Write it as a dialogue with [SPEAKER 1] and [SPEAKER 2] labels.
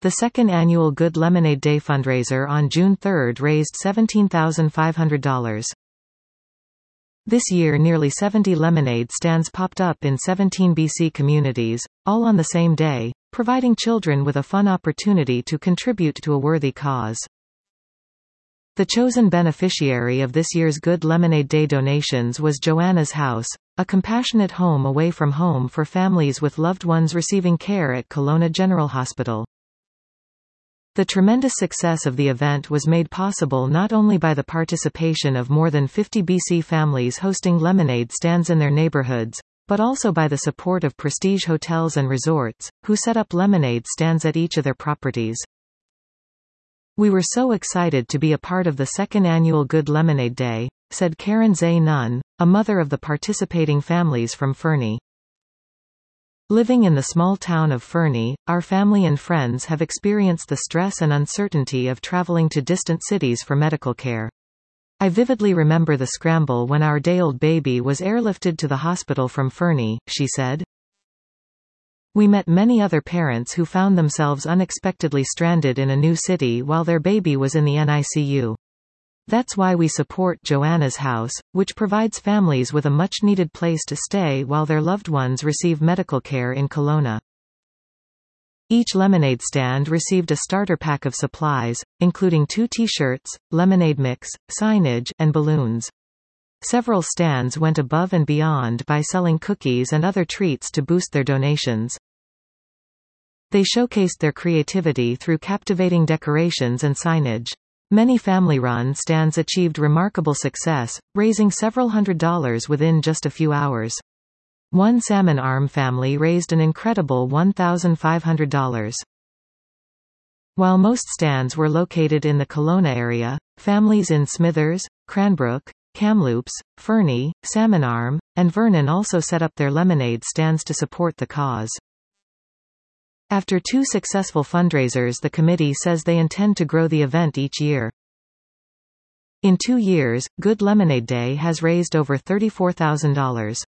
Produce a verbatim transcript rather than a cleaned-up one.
[SPEAKER 1] The second annual Good Lemonade Day fundraiser on June third raised seventeen thousand five hundred dollars. This year nearly seventy lemonade stands popped up in seventeen B C communities, all on the same day, providing children with a fun opportunity to contribute to a worthy cause. The chosen beneficiary of this year's Good Lemonade Day donations was Joanna's House, a compassionate home away from home for families with loved ones receiving care at Kelowna General Hospital. The tremendous success of the event was made possible not only by the participation of more than fifty B C families hosting lemonade stands in their neighborhoods, but also by the support of Prestige Hotels and Resorts, who set up lemonade stands at each of their properties. "We were so excited to be a part of the second annual Good Lemonade Day," said Karen Zay Nunn, a mother of the participating families from Fernie. "Living in the small town of Fernie, our family and friends have experienced the stress and uncertainty of traveling to distant cities for medical care. I vividly remember the scramble when our day-old baby was airlifted to the hospital from Fernie," she said. "We met many other parents who found themselves unexpectedly stranded in a new city while their baby was in the N I C U. That's why we support Joanna's House, which provides families with a much-needed place to stay while their loved ones receive medical care in Kelowna." Each lemonade stand received a starter pack of supplies, including two T-shirts, lemonade mix, signage, and balloons. Several stands went above and beyond by selling cookies and other treats to boost their donations. They showcased their creativity through captivating decorations and signage. Many family-run stands achieved remarkable success, raising several hundred dollars within just a few hours. One Salmon Arm family raised an incredible one thousand five hundred dollars. While most stands were located in the Kelowna area, families in Smithers, Cranbrook, Kamloops, Fernie, Salmon Arm, and Vernon also set up their lemonade stands to support the cause. After two successful fundraisers, the committee says they intend to grow the event each year. In two years, Good Lemonade Day has raised over thirty-four thousand dollars.